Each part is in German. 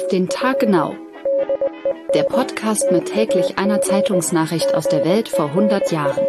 den Tag genau. Der Podcast mit täglich einer Zeitungsnachricht aus der Welt vor 100 Jahren.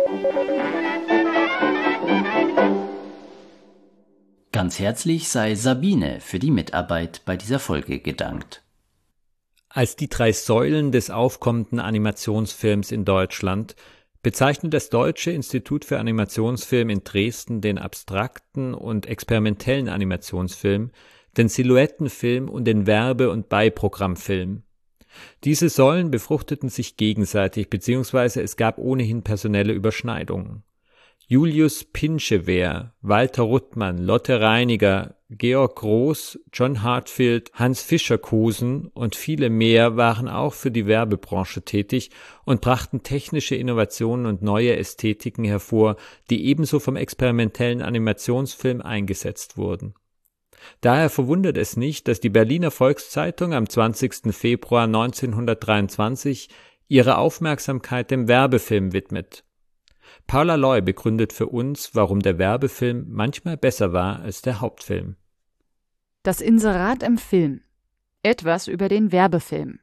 Ganz herzlich sei Sabine für die Mitarbeit bei dieser Folge gedankt. Als die 3 Säulen des aufkommenden Animationsfilms in Deutschland bezeichnet das Deutsche Institut für Animationsfilm in Dresden den abstrakten und experimentellen Animationsfilm, den Silhouettenfilm und den Werbe- und Beiprogrammfilm. Diese Säulen befruchteten sich gegenseitig, beziehungsweise es gab ohnehin personelle Überschneidungen. Julius Pinschewer, Walter Ruttmann, Lotte Reiniger, Georg Groß, John Hartfield, Hans Fischer-Kosen und viele mehr waren auch für die Werbebranche tätig und brachten technische Innovationen und neue Ästhetiken hervor, die ebenso vom experimentellen Animationsfilm eingesetzt wurden. Daher verwundert es nicht, dass die Berliner Volkszeitung am 20. Februar 1923 ihre Aufmerksamkeit dem Werbefilm widmet. Paula Loy begründet für uns, warum der Werbefilm manchmal besser war als der Hauptfilm. Das Inserat im Film. Etwas über den Werbefilm.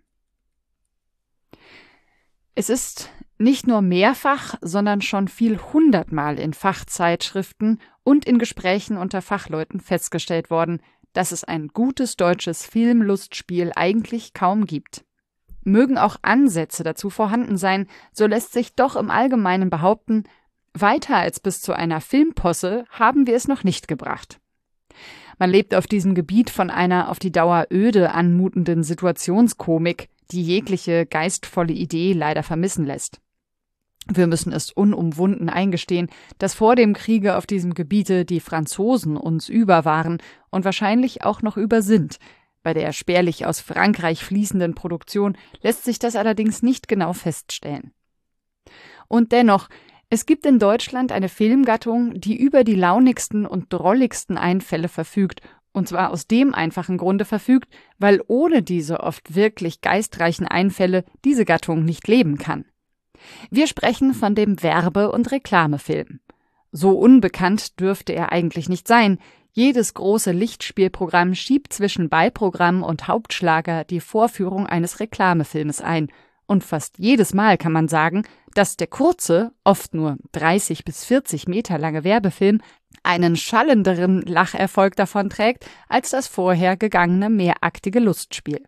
Es ist nicht nur mehrfach, sondern schon viel 100-mal in Fachzeitschriften und in Gesprächen unter Fachleuten festgestellt worden, dass es ein gutes deutsches Filmlustspiel eigentlich kaum gibt. Mögen auch Ansätze dazu vorhanden sein, so lässt sich doch im Allgemeinen behaupten, weiter als bis zu einer Filmposse haben wir es noch nicht gebracht. Man lebt auf diesem Gebiet von einer auf die Dauer öde anmutenden Situationskomik, die jegliche geistvolle Idee leider vermissen lässt. Wir müssen es unumwunden eingestehen, dass vor dem Kriege auf diesem Gebiete die Franzosen uns über waren und wahrscheinlich auch noch über sind. Bei der spärlich aus Frankreich fließenden Produktion lässt sich das allerdings nicht genau feststellen. Und dennoch, es gibt in Deutschland eine Filmgattung, die über die launigsten und drolligsten Einfälle verfügt, und zwar aus dem einfachen Grunde verfügt, weil ohne diese oft wirklich geistreichen Einfälle diese Gattung nicht leben kann. Wir sprechen von dem Werbe- und Reklamefilm. So unbekannt dürfte er eigentlich nicht sein. Jedes große Lichtspielprogramm schiebt zwischen Beiprogramm und Hauptschlager die Vorführung eines Reklamefilmes ein. Und fast jedes Mal kann man sagen, dass der kurze, oft nur 30 bis 40 Meter lange Werbefilm einen schallenderen Lacherfolg davonträgt als das vorher gegangene mehraktige Lustspiel.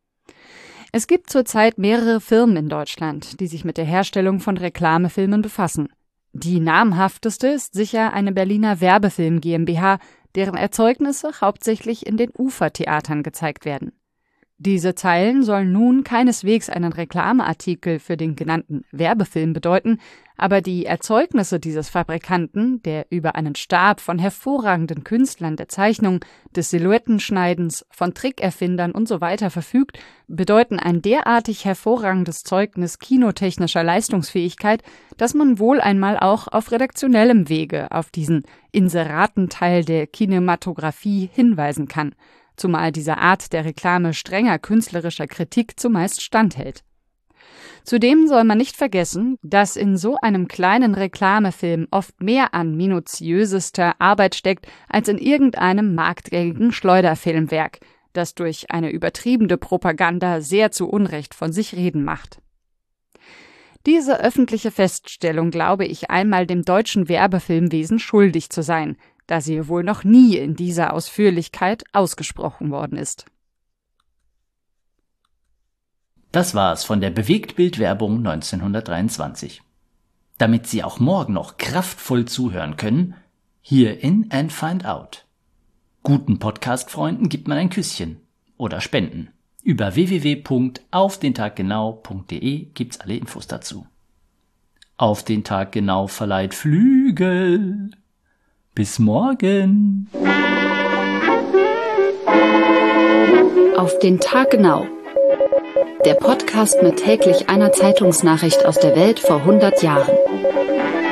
Es gibt zurzeit mehrere Firmen in Deutschland, die sich mit der Herstellung von Reklamefilmen befassen. Die namhafteste ist sicher eine Berliner Werbefilm GmbH, deren Erzeugnisse hauptsächlich in den Ufertheatern gezeigt werden. Diese Zeilen sollen nun keineswegs einen Reklameartikel für den genannten Werbefilm bedeuten, aber die Erzeugnisse dieses Fabrikanten, der über einen Stab von hervorragenden Künstlern der Zeichnung, des Silhouettenschneidens, von Trickerfindern usw. verfügt, bedeuten ein derartig hervorragendes Zeugnis kinotechnischer Leistungsfähigkeit, dass man wohl einmal auch auf redaktionellem Wege auf diesen Inseratenteil der Kinematografie hinweisen kann, zumal diese Art der Reklame strenger künstlerischer Kritik zumeist standhält. Zudem soll man nicht vergessen, dass in so einem kleinen Reklamefilm oft mehr an minutiösester Arbeit steckt als in irgendeinem marktgängigen Schleuderfilmwerk, das durch eine übertriebene Propaganda sehr zu Unrecht von sich reden macht. Diese öffentliche Feststellung glaube ich einmal dem deutschen Werbefilmwesen schuldig zu sein, da sie wohl noch nie in dieser Ausführlichkeit ausgesprochen worden ist. Das war's von der Bewegtbild-Werbung 1923. Damit Sie auch morgen noch kraftvoll zuhören können, hier in and Find Out. Guten Podcast-Freunden gibt man ein Küsschen oder Spenden. Über www.aufdentaggenau.de gibt's alle Infos dazu. Auf den Tag genau verleiht Flügel. Bis morgen. Auf den Tag genau. Der Podcast mit täglich einer Zeitungsnachricht aus der Welt vor 100 Jahren.